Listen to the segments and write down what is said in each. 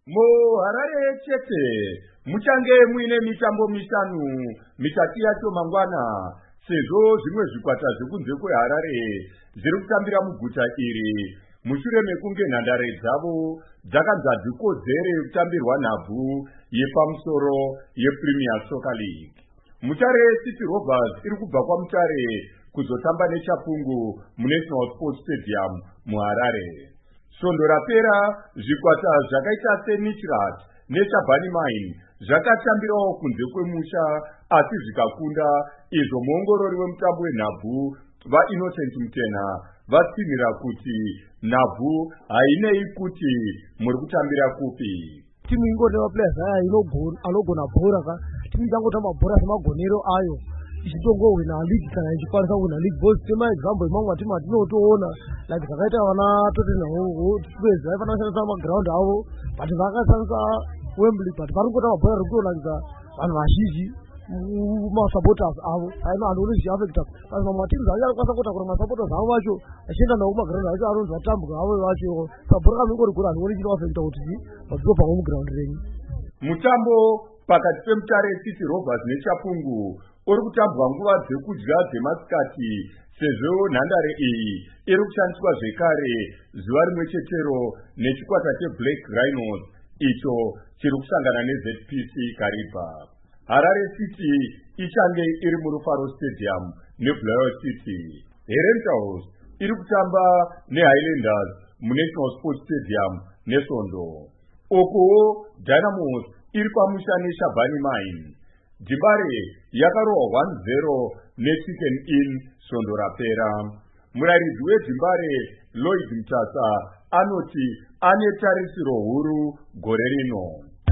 Harare chete muchange muine mitambo mishanu mitatu yacho mangwana sezvo zvimwe zvikwata zvekunze kweHarare zviri kutambira muguta iri mushure mekunge nhandare dzavo dzakanzi hadzikodzere kutambirwa nhabvu yepamusoro yePremier Soccer League. Mutare City Rovers iri kubva kwaMutare kuzotamba neChapungu muNational Sports Stadium muHarare. Svondo rapera zvikwata zvakaita seNichirat neChabhani Mine zvakatambirawo kunze kwemusha asi zvikakunda, izvo muongorori wemutambo wenhabvu vaInnocent Mutena vatsinhira kuti nhabvu hainei kuti muri kutambira kupi. Timu ingoti maplayers aya anogona bhora ka timu dzangotamba bhora semagonero ayo ichitongowina league kana ichikwanisa kuwina league. Both tema example imwe matimu atinotoona like zvakaita vana Tottenham Spurs vaifana kushandisa maground avo but vakashandisa Wembley, but vari kutamba bhora rikutonakidza vanhu vazhinji masupporters avo aino vanhu unozviafecta but mamwe matimu achakwanisa kutakura masupporters avo vacho achienda navo kumaground acho anonzi vatambuka avo vacho sabhora kamingorigura hanhu uri chinoafecta kuti vadziro pamwe muground renyu. Mutambo pakati peMutare City Rovers neChapungu uri kutambwa nguva dzekudya dzemasikati sezvo nhandare iyi iri kushandiswa zvekare zuva rimwe chetero nechikwata cheBlack Rhinos icho chiri kusangana neZPC Kariba. Harare City ichange iri muRufaro Stadium neBulawayo City. Herentals iri kutamba neHighlanders muNational Sports Stadium neSvondo. Okuwo Dynamos iri pamusha neChabhani Mine. Dimbare yakarohwa 1-0 neChicken Inn Svondo rapera. Murairidzi weDimbare Lloyd Mutasa anoti ane tarisiro huru gore rino.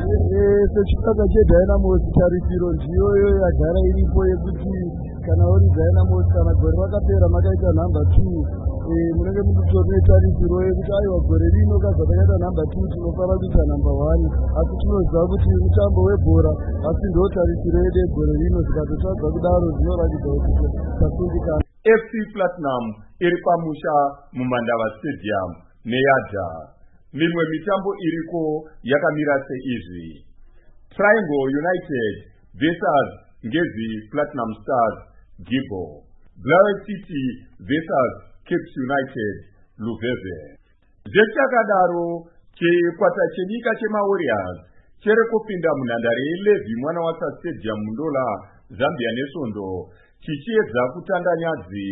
Sechikwata cheDynamos tarisiro ndiyoyo yagara iripo yekuti kana uri Dynamos kana gore rakapera makaita number 2 munenge muchitorine tarisiro yekuti aiwa gore rino kaza takaita number 2 tinofara kuita number 1 asi tinoziva kuti mutambo webhora asi ndo tarisiro yedu yegore rino zvikatotadza kudaro zvinoratidza kuti tasundikana. FC Platinum iri pamusha muMandava Stadium neYadha. Mimwe mitambo iriko yakamira seizvi: Triangle United vs Ngezi Platinum Stars Gibo, Bulawayo City vs Cape United Luveve. Zvechakadaro chikwata chenyika chemaWarriors chiri kupinda munhandare yeLevi Mwanawasa Stadium muNdola, Zambia neSvondo chichiedza kutanda nyadzi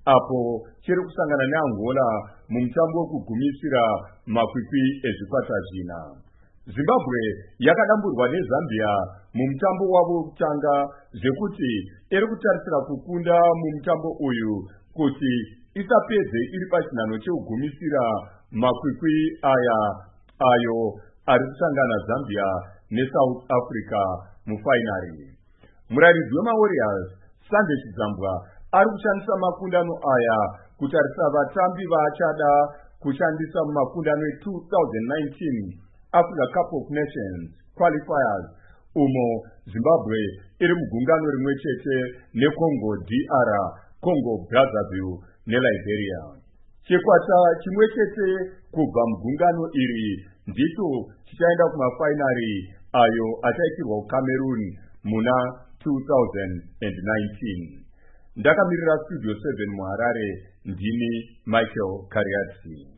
apo chiri kusangana neAngola mumutambo wekugumisira makwikwi ezvikwata zvina. Zimbabwe yakadamburwa neZambia mumutambo wavo wekutanga zvekuti iri kutarisira kukunda mumutambo uyu kuti isapedze iri pachinhano chekugumisira makwikwi ayo ari kusangana Zambia neSouth Africa mufainari. Murairidzi wemaWarriors Sunday Chizambwa ari kushandisa makundano aya kutarisa vatambi vaachada kushandisa mumakundano e2019 Africa Cup of Nations qualifiers umo Zimbabwe iri mugungano rimwe chete neCongo DR, Congo Brazzaville neLiberia. Chikwata chimwe chete kubva mugungano iri ndicho chichaenda kumafainari ayo achaitirwa kuCameroon muna 2019. Ndakamirira Studio 7 muHarare, ndini Michael Kariatsi.